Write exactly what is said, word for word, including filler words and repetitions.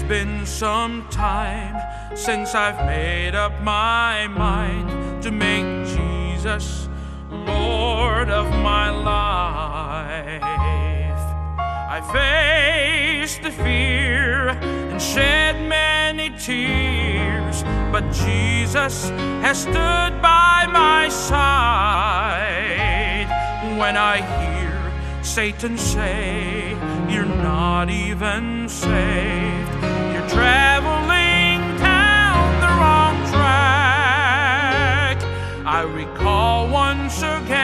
been some time since I've made up my mind to make Jesus Lord of my life. I faced the fear and shed many tears, but Jesus has stood by my side. When I hear Satan say, "You're not even saved, you're traveling down the wrong track," I recall once again